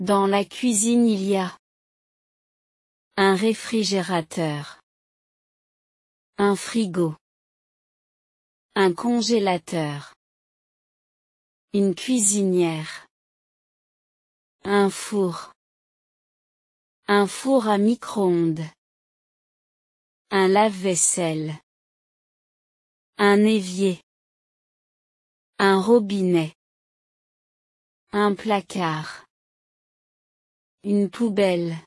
Dans la cuisine il y a un réfrigérateur, un frigo, un congélateur, une cuisinière, un four à micro-ondes, un lave-vaisselle, un évier, un robinet, un placard, une poubelle,